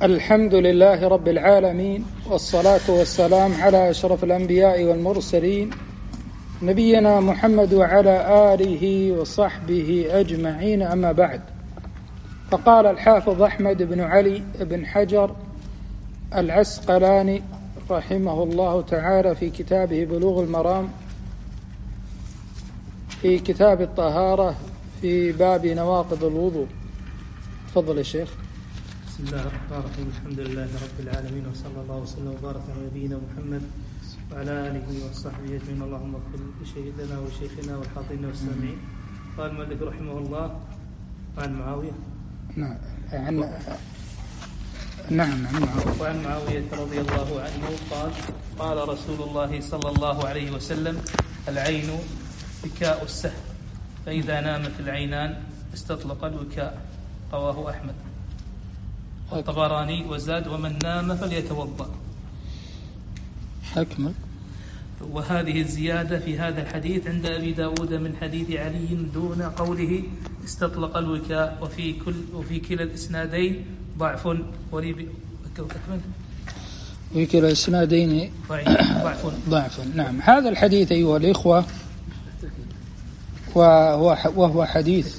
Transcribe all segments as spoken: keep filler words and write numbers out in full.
الحمد لله رب العالمين، والصلاة والسلام على أشرف الأنبياء والمرسلين نبينا محمد وعلى آله وصحبه أجمعين، أما بعد. فقال الحافظ أحمد بن علي بن حجر العسقلاني رحمه الله تعالى في كتابه بلوغ المرام في كتاب الطهارة في باب نواقض الوضوء. تفضل يا شيخ. بسم الله الرحمن الرحيم. الحمد لله رب العالمين، وصلى الله وسلم وبارك على نبينا محمد وعلى آله وصحبه أجمعين. اللهم اغفر لشهيدنا وشيخنا والحاضرين والسامعين. قال المؤلف رحمه الله عن معاوية نعم عن نعم عن معاوية وعن معاوية رضي الله عنه قال قال رسول الله صلى الله عليه وسلم: العين وكاء السهم، فإذا نامت العينان استطلق الوكاء. رواه أحمد والطبراني وزاد: ومن نام فليتوضأ. أكمل. وهذه الزيادة في هذا الحديث عند أبي داود من حديث علي دون قوله استطلق الوكاء، وفي كل وفي كلا الإسنادين ضعف. ولي في كلا الإسنادين ضعف ضعف. نعم، هذا الحديث أيها الإخوة وهو وهو حديث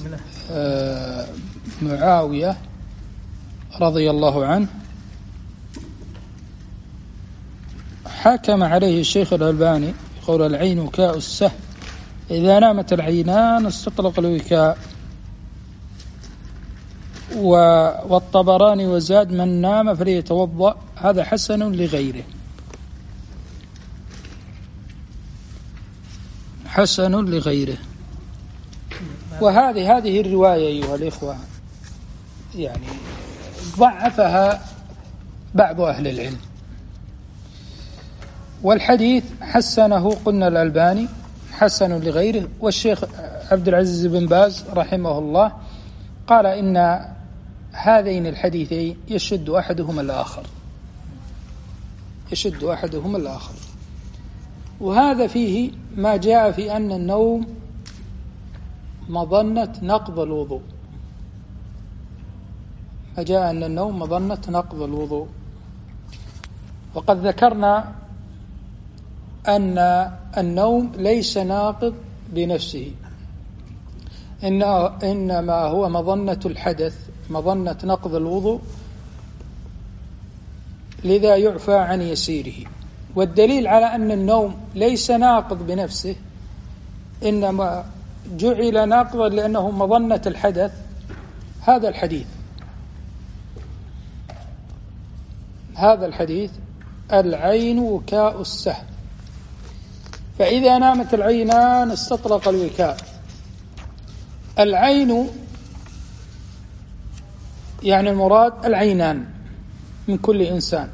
معاوية رضي الله عنه، حكم عليه الشيخ الألباني يقول: العين وكاء السهم، إذا نامت العينان استطلق الوكاء. والطبراني وزاد: من نام فليتوضأ. هذا حسن لغيره، حسن لغيره. وهذه هذه الرواية أيها الإخوة يعني ضعفها بعض أهل العلم، والحديث حسنه قلنا الألباني حسن لغيره. والشيخ عبد العزيز بن باز رحمه الله قال إن هذين الحديثين يشد أحدهما الآخر يشد أحدهما الآخر وهذا فيه ما جاء في أن النوم مظنة نقض الوضوء ما جاء أن النوم مظنة نقض الوضوء. وقد ذكرنا أن النوم ليس ناقض بنفسه، إنما هو مظنة الحدث، مظنة نقض الوضوء، لذا يعفى عن يسيره. والدليل على أن النوم ليس ناقض بنفسه، إنما جعل ناقضا لأنه مظنة الحدث، هذا الحديث هذا الحديث العين وكاء السهم، فإذا نامت العينان استطلق الوكاء. العين يعني المراد العينان من كل إنسان،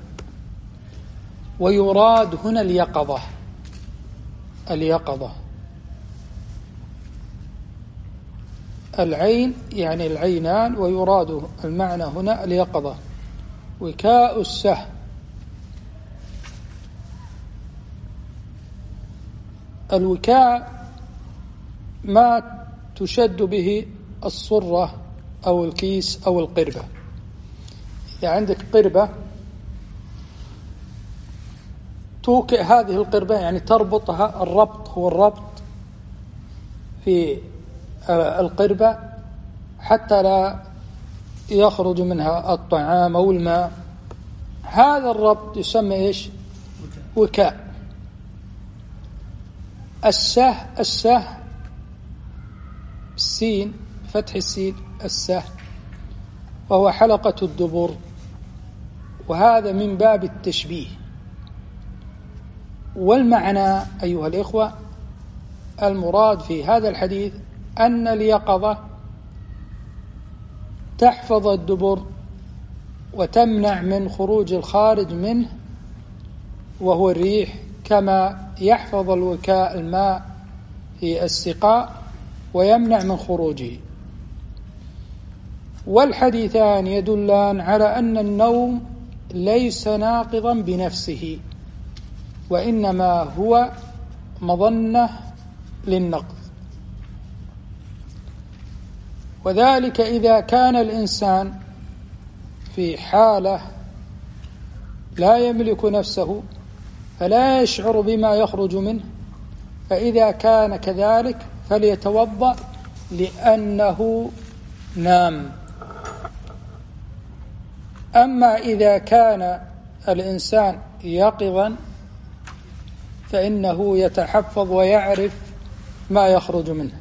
ويراد هنا اليقظة اليقظة العين يعني العينان، ويراد المعنى هنا اليقظة. وكاء السهم الوكاء ما تشد به الصرة أو الكيس أو القربة. يعني عندك قربة توكئ هذه القربة، يعني تربطها، الربط هو الربط في القربة حتى لا يخرج منها الطعام أو الماء. هذا الربط يسمى إيش؟ وكاء. السه السه السين، فتح السين، السه، وهو حلقة الدبر، وهذا من باب التشبيه. والمعنى أيها الإخوة المراد في هذا الحديث أن اليقظة تحفظ الدبر وتمنع من خروج الخارج منه وهو الريح، كما يحفظ الوكاء الماء في السقاء ويمنع من خروجه. والحديثان يدلان على أن النوم ليس ناقضا بنفسه، وإنما هو مظنة للنقض. وذلك إذا كان الإنسان في حالة لا يملك نفسه فلا يشعر بما يخرج منه، فإذا كان كذلك فليتوضأ لأنه نام. أما إذا كان الإنسان يقظا فإنه يتحفظ ويعرف ما يخرج منه.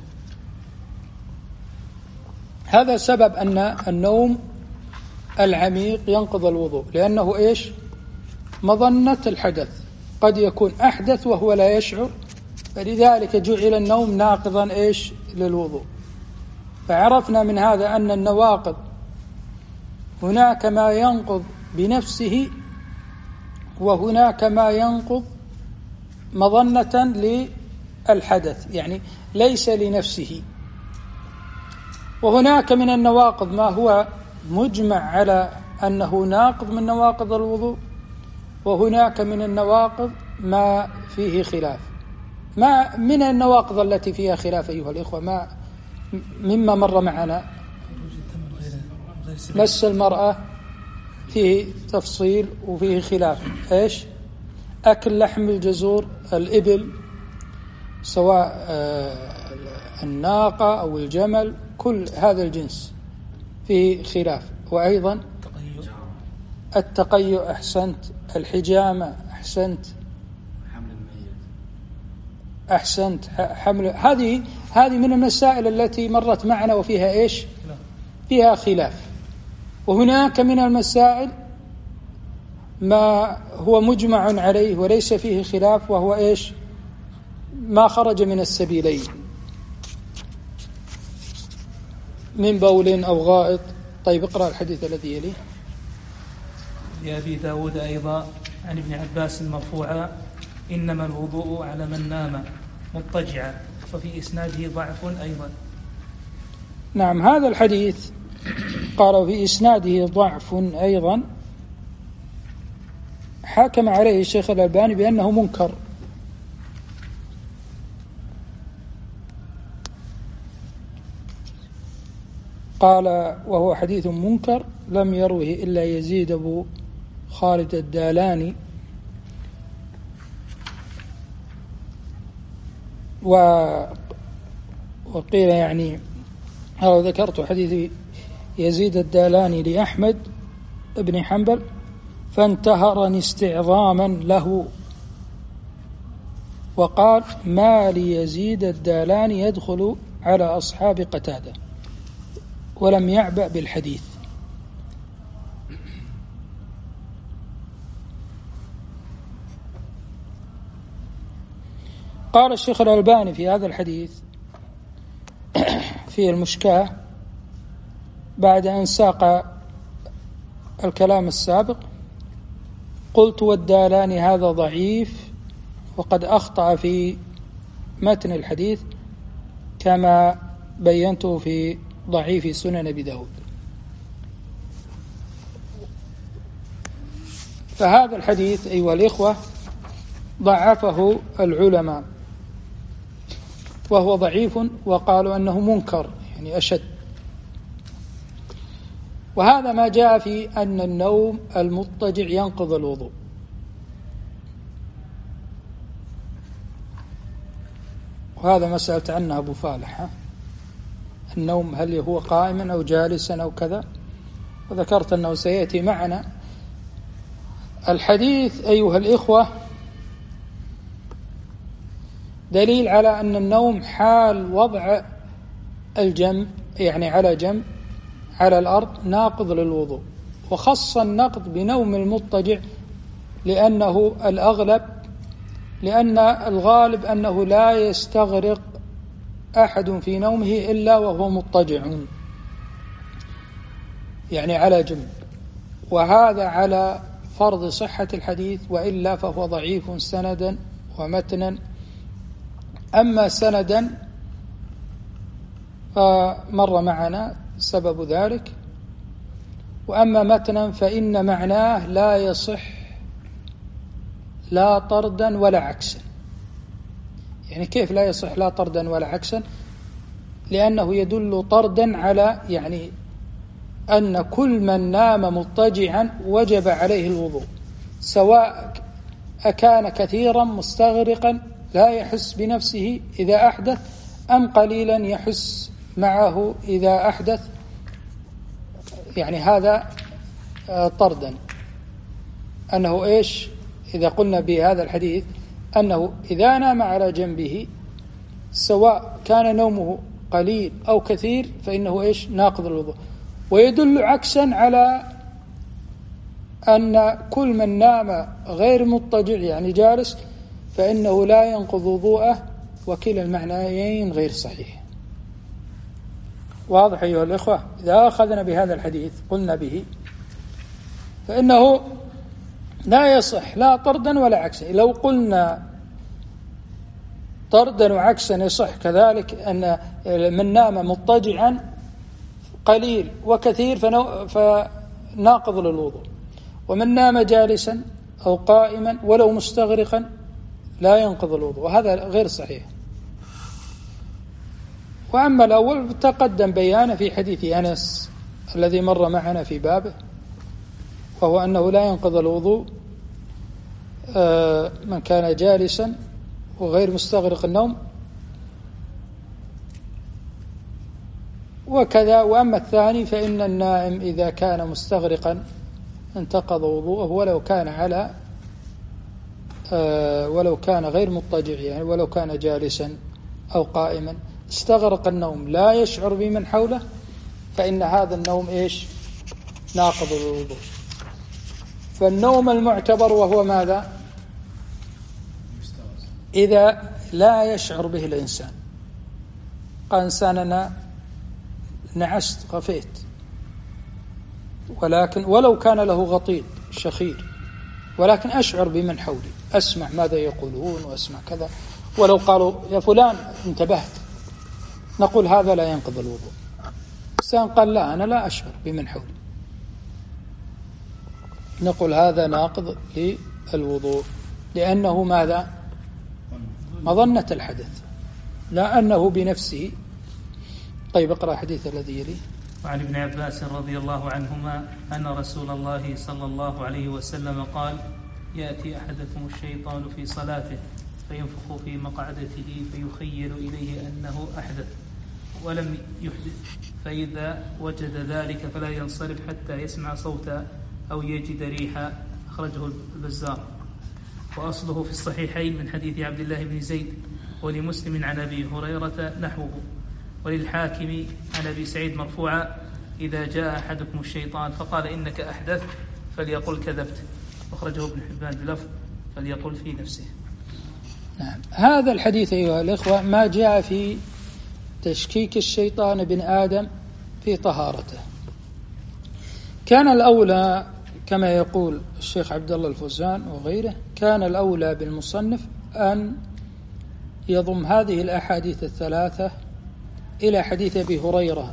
هذا سبب أن النوم العميق ينقض الوضوء، لأنه إيش؟ مظنة الحدث، قد يكون أحدث وهو لا يشعر، فلذلك جعل النوم ناقضا إيش؟ للوضوء. فعرفنا من هذا أن النواقض هناك ما ينقض بنفسه، وهناك ما ينقض مظنة للحدث، يعني ليس لنفسه. وهناك من النواقض ما هو مجمع على أنه ناقض من نواقض الوضوء، وهناك من النواقض ما فيه خلاف. ما من النواقض التي فيها خلاف أيها الإخوة؟ ما مما مر معنا مس المرأة فيه تفصيل وفيه خلاف. إيش؟ أكل لحم الجزور الإبل سواء الناقة أو الجمل، كل هذا الجنس فيه خلاف. وأيضا التقيؤ، أحسنت، الحجامة، أحسنت أحسنت حمل. هذه هذه من المسائل التي مرت معنا وفيها إيش؟ فيها خلاف. وهناك من المسائل ما هو مجمع عليه وليس فيه خلاف، وهو إيش؟ ما خرج من السبيلين من بول أو غائط. طيب اقرأ الحديث الذي يليه. لأبي داود أيضا عن ابن عباس مرفوعا: إنما الوضوء على من نام مضطجعا، وفي إسناده ضعف أيضا. نعم، هذا الحديث قال في إسناده ضعف أيضا، حكم عليه الشيخ الألباني بأنه منكر. قال وهو حديث منكر لم يروه إلا يزيد أبو خالد الدالاني. و... وقيل يعني أو ذكرت حديث يزيد الدالاني لأحمد بن حنبل فانتهرني استعظاما له، وقال: ما ليزيد الدالاني يدخل على أصحاب قتادة، ولم يعبأ بالحديث. قال الشيخ الألباني في هذا الحديث في المشكاة بعد أن ساق الكلام السابق: قلت والدالاني هذا ضعيف، وقد أخطأ في متن الحديث كما بينته في ضعيف سنن أبي داود. فهذا الحديث أيها الإخوة ضعفه العلماء، وهو ضعيف، وقالوا أنه منكر يعني أشد. وهذا ما جاء في أن النوم المضطجع ينقض الوضوء. وهذا ما سألت عنه أبو فالح، النوم هل هو قائما أو جالسا أو كذا، وذكرت أنه سيأتي معنا. الحديث أيها الإخوة دليل على أن النوم حال وضع الجنب، يعني على جنب على الأرض، ناقض للوضوء. وخص النقض بنوم المضطجع لأنه الأغلب، لأن الغالب أنه لا يستغرق أحد في نومه إلا وهو مضطجع، يعني على جنب. وهذا على فرض صحة الحديث، وإلا فهو ضعيف سندا ومتنا. أما سندا فمر معنا سبب ذلك، وأما متنا فإن معناه لا يصح لا طردا ولا عكسا. يعني كيف لا يصح لا طردا ولا عكسا؟ لأنه يدل طردا على يعني أن كل من نام مضطجعا وجب عليه الوضوء، سواء أكان كثيرا مستغرقا لا يحس بنفسه إذا أحدث أم قليلا يحس معه إذا أحدث، يعني هذا طردا. أنه إيش إذا قلنا بهذا الحديث أنه إذا نام على جنبه سواء كان نومه قليل أو كثير فإنه إيش ناقض الوضوء. ويدل عكسا على أن كل من نام غير مضطجع يعني جالس فإنه لا ينقض وضوءه، وكلا المعنيين غير صحيح. واضح أيها الإخوة؟ إذا أخذنا بهذا الحديث قلنا به فإنه لا يصح لا طردا ولا عكسا. لو قلنا طردا وعكسا يصح كذلك أن من نام مضطجعا قليل وكثير فناقض للوضوء، ومن نام جالسا أو قائما ولو مستغرقا لا ينقض الوضوء، وهذا غير صحيح. وأما الأول تقدم بيانه في حديث أنس الذي مر معنا في بابه، وهو أنه لا ينقض الوضوء من كان جالسا وغير مستغرق النوم وكذا. وأما الثاني فإن النائم إذا كان مستغرقا انتقض وضوءه ولو كان على ولو كان غير مضطجع، يعني ولو كان جالسا أو قائما استغرق النوم لا يشعر بمن حوله، فإن هذا النوم إيش ناقض الوضوء. فالنوم المعتبر وهو ماذا؟ إذا لا يشعر به الإنسان. قال إنسان أنا نعست غفيت، ولكن ولو كان له غطيط شخير ولكن أشعر بمن حولي، أسمع ماذا يقولون وأسمع كذا، ولو قالوا يا فلان انتبهت، نقول هذا لا ينقض الوضوء. إنسان قال لا أنا لا أشعر بمن حولي، نقول هذا ناقض للوضوء، لأنه ماذا؟ مظنة الحدث لا أنه بنفسه. طيب اقرأ الحديث الذي يليه. وعن ابن عباس رضي الله عنهما أن رسول الله صلى الله عليه وسلم قال: يأتي أحدكم الشيطان في صلاته فينفخ في مقعدته فيخيل إليه أنه أحدث ولم يحدث، فإذا وجد ذلك فلا ينصرف حتى يسمع صوتا أو يجد ريحا. أخرجه البزار. وأصله في الصحيحين من حديث عبد الله بن زيد، ولمسلم عن أبي هريرة نحوه، وللحاكم عن أبي سعيد مرفوعا: إذا جاء أحدكم الشيطان فقال إنك أحدث فليقل كذبت. أخرجه ابن حبان بلفظ فليقل في نفسه. نعم. هذا الحديث أيها الإخوة ما جاء في تشكيك الشيطان بن آدم في طهارته. كان الأولى كما يقول الشيخ عبد الله الفوزان وغيره، كان الأولى بالمصنف أن يضم هذه الأحاديث الثلاثة إلى حديث أبي هريرة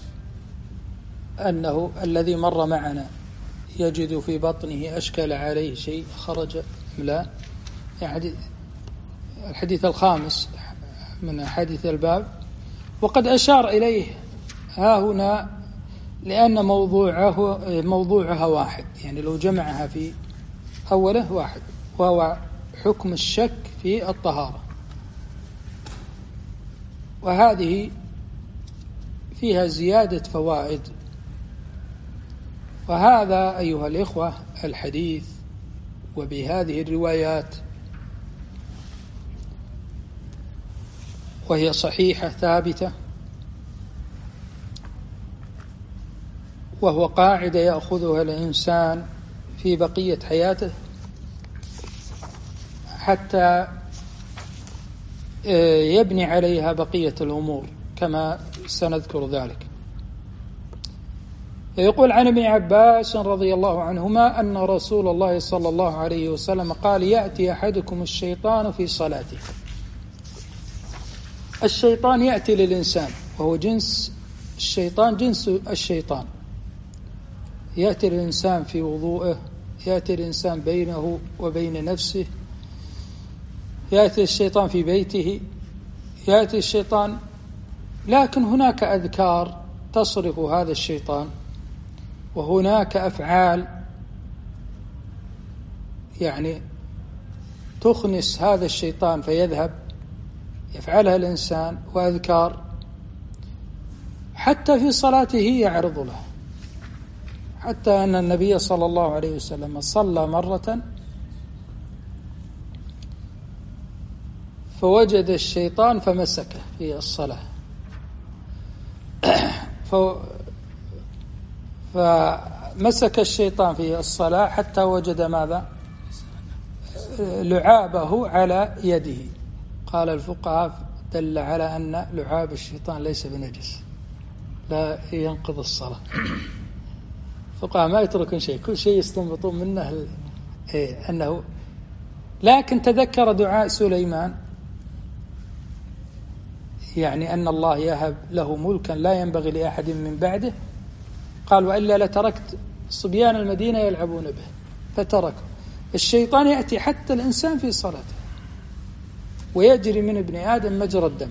أنه الذي مر معنا يجد في بطنه أشكل عليه شيء خرج لا، يعني الحديث الخامس من حديث الباب، وقد أشار إليه ها هنا لأن موضوعه موضوعها واحد، يعني لو جمعها في أوله واحد، وهو حكم الشك في الطهارة، وهذه فيها زيادة فوائد. وهذا أيها الإخوة الحديث وبهذه الروايات وهي صحيحة ثابتة، وهو قاعدة يأخذها الإنسان في بقية حياته حتى يبني عليها بقية الأمور كما سنذكر ذلك. يقول عن ابن عباس رضي الله عنهما أن رسول الله صلى الله عليه وسلم قال: يأتي أحدكم الشيطان في صلاته. الشيطان يأتي للإنسان وهو جنس الشيطان، جنس الشيطان يأتي الإنسان في وضوءه، يأتي الإنسان بينه وبين نفسه، يأتي الشيطان في بيته، يأتي الشيطان، لكن هناك أذكار تصرف هذا الشيطان، وهناك أفعال يعني تخنس هذا الشيطان فيذهب، يفعلها الإنسان، وأذكار حتى في صلاته يعرض له، حتى أن النبي صلى الله عليه وسلم صلى مرة فوجد الشيطان فمسكه في الصلاة، فمسك الشيطان في الصلاة حتى وجد ماذا؟ لعابه على يده. قال الفقهاء دل على أن لعاب الشيطان ليس بنجس، لا ينقض الصلاة. الفقهاء ما يتركون شيء، كل شيء يستنبطون منه إيه أنه. لكن تذكر دعاء سليمان، يعني أن الله يهب له ملكا لا ينبغي لأحد من بعده، قال وإلا لتركت صبيان المدينة يلعبون به، فتركوا. الشيطان يأتي حتى الإنسان في صلاته ويجري من ابن آدم مجرى الدم.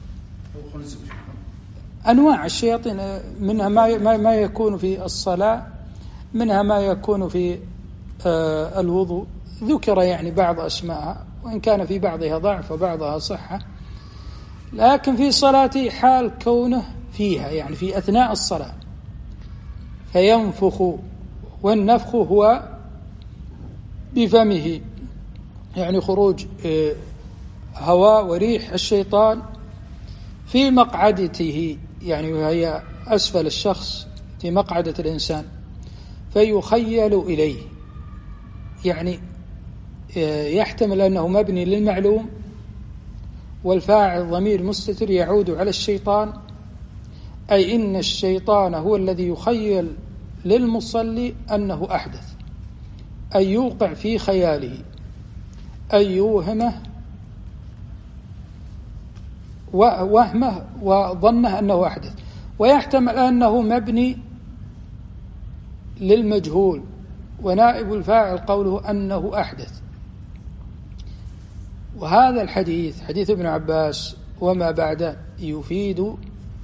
أنواع الشياطين منها ما ما يكون في الصلاة، منها ما يكون في الوضوء، ذكر يعني بعض أسماءها، وإن كان في بعضها ضعف وبعضها صحة، لكن في صلاته حال كونه فيها، يعني في أثناء الصلاة فينفخ، والنفخ هو بفمه، يعني خروج هواء وريح الشيطان في مقعدته، يعني وهي أسفل الشخص في مقعدة الإنسان، فيخيل إليه، يعني يحتمل أنه مبني للمعلوم، والفاعل ضمير مستتر يعود على الشيطان، أي إن الشيطان هو الذي يخيل للمصلي أنه أحدث، أي يوقع في خياله، أي يوهمه وهمه وظنه أنه أحدث، ويحتمل أنه مبني للمجهول، ونائب الفاعل قوله أنه أحدث. وهذا الحديث حديث ابن عباس وما بعده يفيد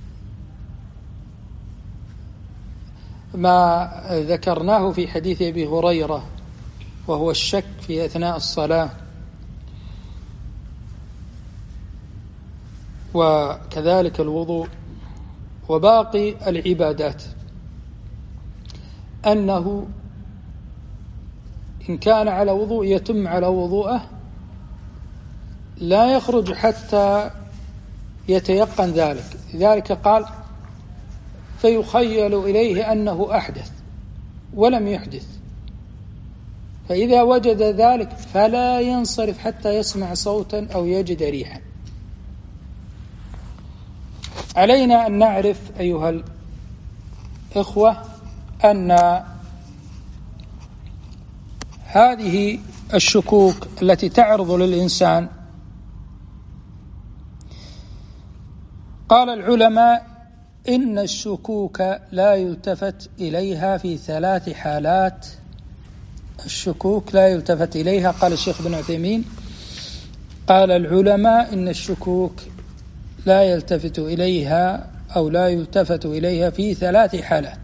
ما ذكرناه في حديث أبي هريرة، وهو الشك في أثناء الصلاة، وكذلك الوضوء وباقي العبادات، أنه إن كان على وضوء يتم على وضوءه، لا يخرج حتى يتيقن ذلك. لذلك قال فيخيل إليه أنه أحدث ولم يحدث، فإذا وجد ذلك فلا ينصرف حتى يسمع صوتا أو يجد ريحا. علينا أن نعرف أيها الإخوة أن هذه الشكوك التي تعرض للإنسان، قال العلماء إن الشكوك لا يلتفت إليها في ثلاث حالات. الشكوك لا يلتفت إليها، قال الشيخ بن عثيمين، قال العلماء إن الشكوك لا يلتفت إليها أو لا يلتفت إليها في ثلاث حالات.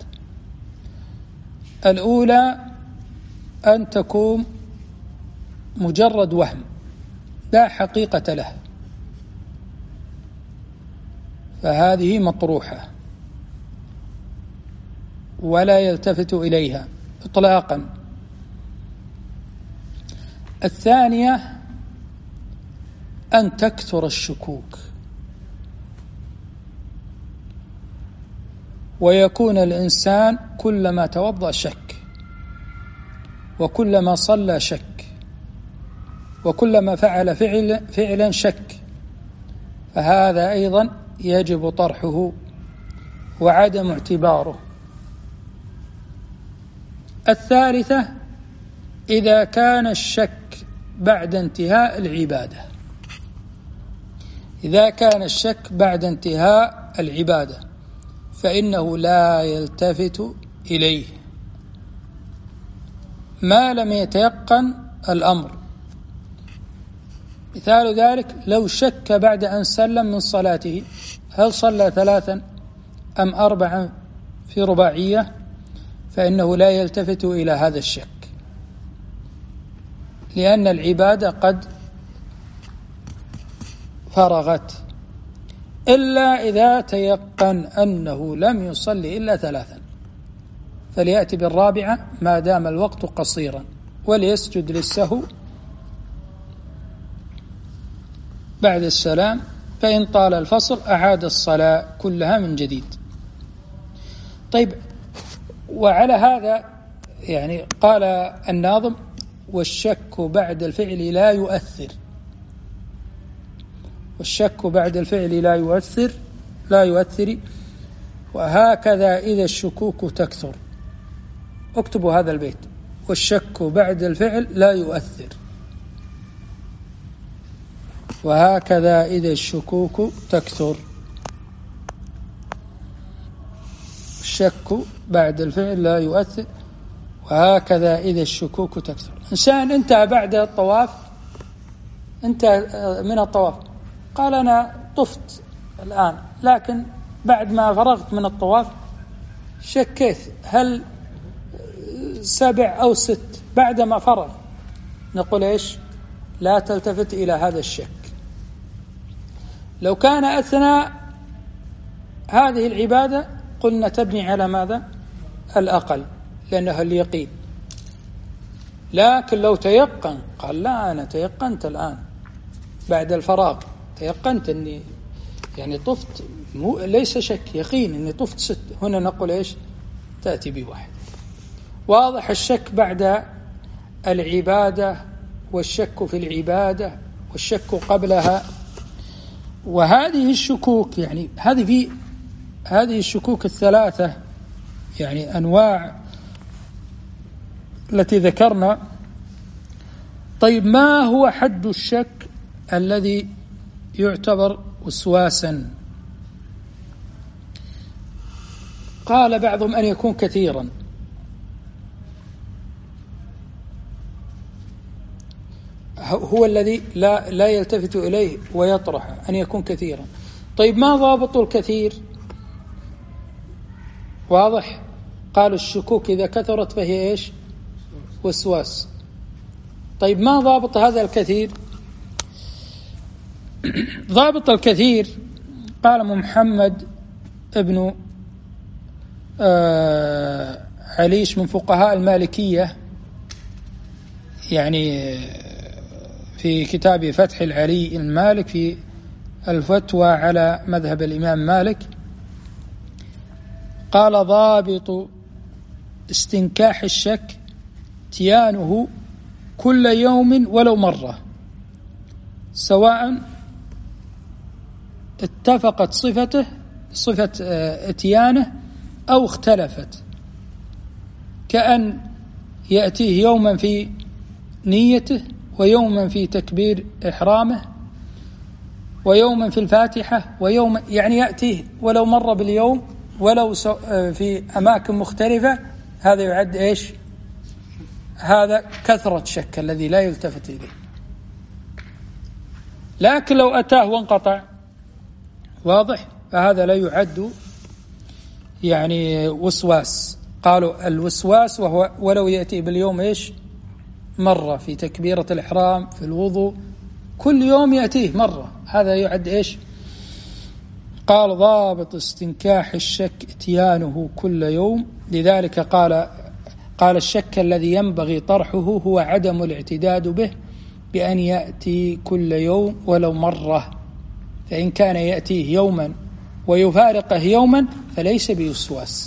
الأولى أن تكون مجرد وهم لا حقيقة له، فهذه مطروحة ولا يلتفت إليها إطلاقا. الثانية أن تكثر الشكوك، ويكون الإنسان كلما توضأ شك، وكلما صلى شك، وكلما فعل فعل فعلا شك، فهذا أيضا يجب طرحه وعدم اعتباره. الثالثة إذا كان الشك بعد انتهاء العبادة، إذا كان الشك بعد انتهاء العبادة فإنه لا يلتفت إليه ما لم يتيقن الأمر. مثال ذلك لو شك بعد أن سلم من صلاته هل صلى ثلاثا أم أربعا في رباعية، فإنه لا يلتفت إلى هذا الشك. لأن العبادة قد فرغت، إلا إذا تيقن أنه لم يصلي إلا ثلاثا فليأتي بالرابعة ما دام الوقت قصيرا، وليسجد للسهو بعد السلام، فإن طال الفصل أعاد الصلاة كلها من جديد. طيب، وعلى هذا يعني قال الناظم: والشك بعد الفعل لا يؤثر، والشك بعد الفعل لا يؤثر لا يؤثر وهكذا إذا الشكوك تكثر. اكتبوا هذا البيت: والشك بعد الفعل لا يؤثر وهكذا إذا الشكوك تكثر. الشك بعد الفعل لا يؤثر وهكذا إذا الشكوك تكثر. إنسان انتهى بعد الطواف، انتهى من الطواف، قال أنا طفت الآن، لكن بعد ما فرغت من الطواف شكيت هل سبع أو ست بعد ما فرغ. نقول إيش؟ لا تلتفت إلى هذا الشك. لو كان أثناء هذه العبادة قلنا تبني على ماذا؟ الأقل، لأنه اليقين. لكن لو تيقن، قال لا أنا تيقنت الآن بعد الفراغ، تيقنت أني يعني طفت، مو ليس شك، يقين أني طفت ست، هنا نقول إيش؟ تأتي بواحد. واضح الشك بعد العبادة، والشك في العبادة، والشك قبلها. وهذه الشكوك يعني هذه في هذه الشكوك الثلاثة يعني أنواع التي ذكرنا. طيب، ما هو حد الشك الذي يعتبر وسواسا؟ قال بعضهم أن يكون كثيرا، هو الذي لا لا يلتفت إليه ويطرح، أن يكون كثيرا. طيب، ما ضابط الكثير؟ واضح، قالوا الشكوك إذا كثرت فهي إيش؟ وسواس. طيب، ما ضابط هذا الكثير؟ ضابط الكثير قال محمد ابن آه عليش من فقهاء المالكية، يعني في كتاب فتح العلي المالك في الفتوى على مذهب الإمام مالك، قال: ضابط استنكاح الشك اتيانه كل يوم ولو مرة، سواء اتفقت صفته صفة اتيانه أو اختلفت، كأن يأتيه يوما في نيته، ويوما في تكبير إحرامه، ويوما في الفاتحة، ويوم يعني يأتيه ولو مرة باليوم، ولو في أماكن مختلفة. هذا يعد إيش؟ هذا كثرة شك الذي لا يلتفت إليه. لكن لو أتاه وانقطع، واضح، فهذا لا يعد يعني وسواس. قالوا الوسواس وهو ولو يأتي باليوم إيش؟ مرة في تكبيرة الإحرام، في الوضوء، كل يوم يأتيه مرة، هذا يعد إيش؟ قال: ضابط استنكاح الشك اتيانه كل يوم. لذلك قال قال الشك الذي ينبغي طرحه هو عدم الاعتداد به بأن يأتي كل يوم ولو مرة، فإن كان يأتيه يوما ويفارقه يوما فليس بوسواس.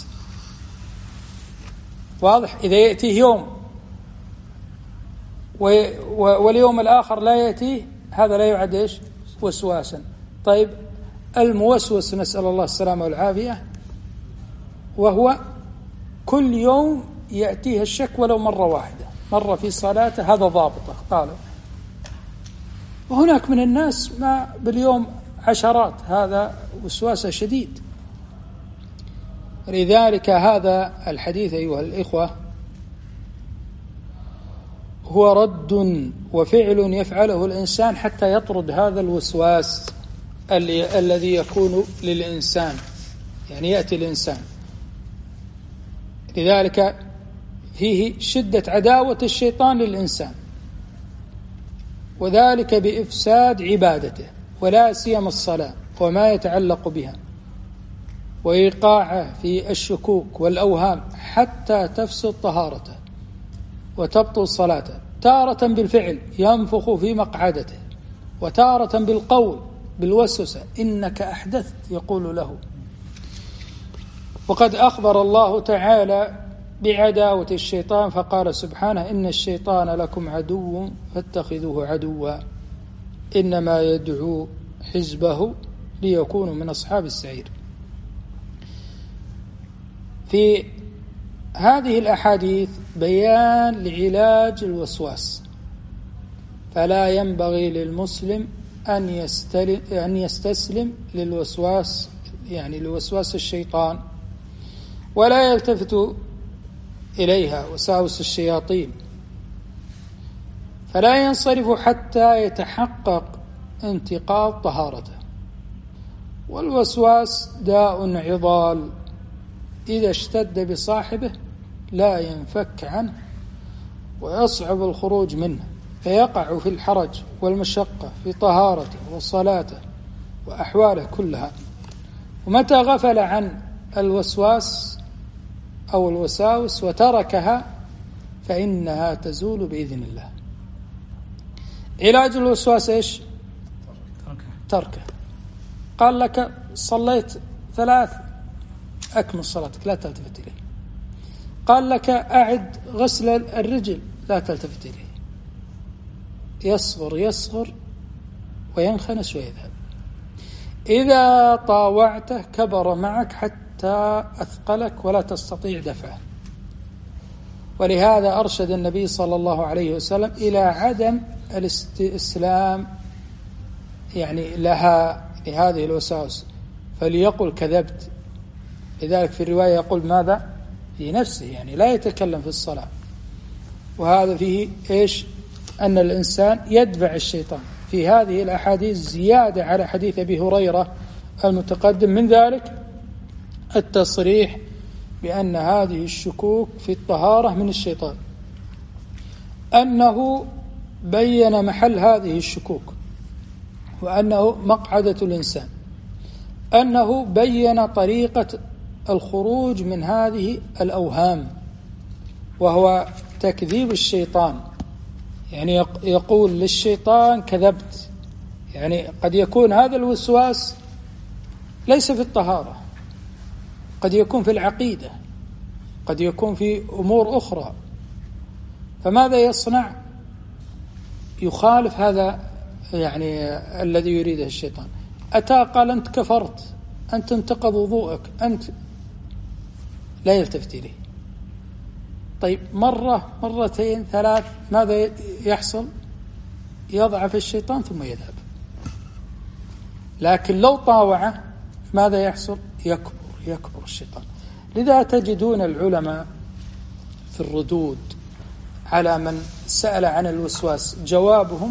واضح، إذا يأتيه يوم واليوم الآخر لا يأتيه، هذا لا يعد إيش؟ وسواسا. طيب، الموسوس نسأل الله السلامة والعافية، وهو كل يوم يأتيه الشك ولو مرة واحدة، مرة في صلاته، هذا ضابطه قالوا. وهناك من الناس ما باليوم عشرات، هذا وسواسه شديد. لذلك هذا الحديث أيها الإخوة هو رد وفعل يفعله الإنسان حتى يطرد هذا الوسواس الذي يكون للإنسان، يعني يأتي الإنسان. لذلك فيه شدة عداوة الشيطان للإنسان، وذلك بإفساد عبادته ولا سيما الصلاة وما يتعلق بها، وإيقاعه في الشكوك والأوهام حتى تفسد طهارته وتبطل صلاته، تارة بالفعل ينفخ في مقعدته، وتارة بالقول بالوسوسة إنك أحدثت يقول له. وقد أخبر الله تعالى بعداوة الشيطان فقال سبحانه إن الشيطان لكم عدو فاتخذوه عدوا إنما يدعو حزبه ليكونوا من أصحاب السعير. في هذه الأحاديث بيان لعلاج الوسواس، فلا ينبغي للمسلم أن يستسلم للوسواس يعني لوسواس الشيطان ولا يلتفت إليها وساوس الشياطين، فلا ينصرف حتى يتحقق انتقاض طهارته. والوسواس داء عضال إذا اشتد بصاحبه لا ينفك عنه ويصعب الخروج منه، فيقع في الحرج والمشقة في طهارته وصلاته وأحواله كلها. ومتى غفل عن الوسواس أو الوساوس وتركها فإنها تزول بإذن الله. علاج الوسواس إيش؟ تركه. قال لك صليت ثلاث أكمل صلاتك لا تلتفت إليه. قال لك أعد غسل الرجل لا تلتفت إليه. يصغر يصغر وينخنس ويذهب. إذا طاوعته كبر معك حتى أثقلك ولا تستطيع دفعه. ولهذا أرشد النبي صلى الله عليه وسلم إلى عدم الاستسلام يعني لها لهذه الوساوس، فليقل كذبت. لذلك في الرواية يقول ماذا؟ في نفسه، يعني لا يتكلم في الصلاة. وهذا فيه إيش؟ أن الإنسان يدفع الشيطان. في هذه الأحاديث زيادة على حديث أبي هريرة المتقدم، من ذلك التصريح بأن هذه الشكوك في الطهارة من الشيطان، أنه بين محل هذه الشكوك وأنه مقعدة الإنسان، أنه بين طريقة الخروج من هذه الأوهام وهو تكذيب الشيطان. يعني يقول للشيطان كذبت. يعني قد يكون هذا الوسواس ليس في الطهارة، قد يكون في العقيدة، قد يكون في أمور أخرى. فماذا يصنع؟ يخالف هذا يعني الذي يريده الشيطان. أتى قال أنت كفرت، أنت انتقض وضوءك، أنت لا يلتفت إليه. طيب مرة مرتين ثلاث ماذا يحصل؟ يضعف الشيطان ثم يذهب. لكن لو طاوعه ماذا يحصل؟ يكبر يكبر الشيطان. لذا تجدون العلماء في الردود على من سأل عن الوسواس جوابهم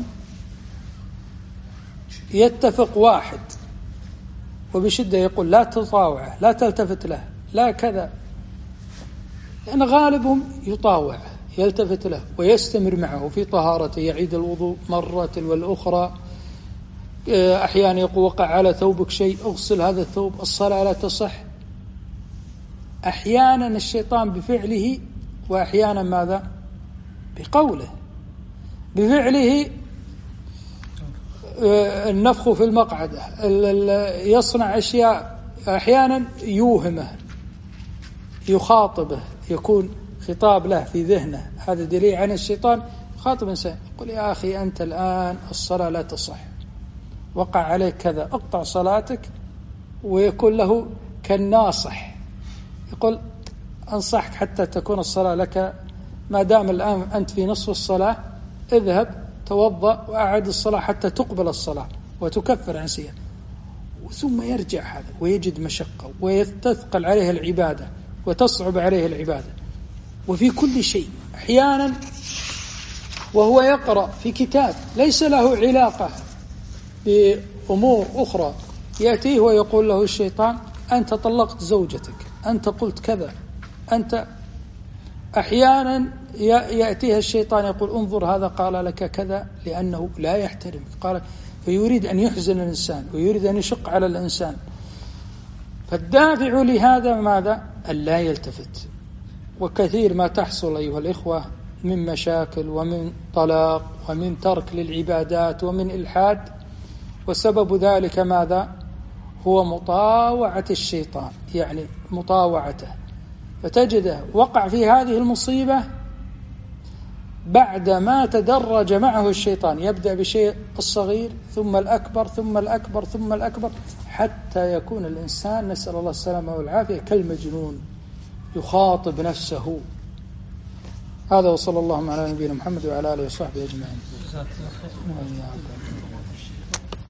يتفق واحد وبشدة يقول لا تطاوعه، لا تلتفت له، لا كذا، لأن غالبهم يطاوع يلتفت له ويستمر معه في طهارته، يعيد الوضوء مرة والأخرى. أحيانا يقول وقع على ثوبك شيء اغسل هذا الثوب، الصلاة لا تصح. أحيانا الشيطان بفعله وأحيانا ماذا؟ بقوله. بفعله النفخ في المقعدة، يصنع أشياء، أحيانا يوهمه يخاطبه، يكون خطاب له في ذهنه. هذا دليل عن الشيطان. خاطب إنسان يقول يا أخي أنت الآن الصلاة لا تصح، وقع عليك كذا، اقطع صلاتك. ويكون له كالناصح يقول أنصحك حتى تكون الصلاة لك، ما دام الآن أنت في نصف الصلاة اذهب توضأ وأعد الصلاة حتى تقبل الصلاة وتكفر عن سيئة. ثم يرجع هذا ويجد مشقة ويتثقل عليه العبادة وتصعب عليه العبادة. وفي كل شيء أحيانا وهو يقرأ في كتاب ليس له علاقة بأمور أخرى يأتيه ويقول له الشيطان أنت طلقت زوجتك، أنت قلت كذا، أنت أحيانا يأتيها الشيطان يقول انظر هذا قال لك كذا لأنه لا يحترمك، قال فيريد أن يحزن الإنسان ويريد أن يشق على الإنسان. فالدافع لهذا ماذا؟ أن لا يلتفت. وكثير ما تحصل أيها الإخوة من مشاكل ومن طلاق ومن ترك للعبادات ومن إلحاد، وسبب ذلك ماذا؟ هو مطاوعة الشيطان، يعني مطاوعته. فتجده وقع في هذه المصيبة بعدما تدرج معه الشيطان، يبدأ بشيء الصغير ثم الأكبر ثم الأكبر ثم الأكبر، حتى يكون الإنسان نسأل الله السلامة والعافية كالمجنون يخاطب نفسه. هذا وصلى الله على نبينا محمد وعلى آله وصحبه أجمعين.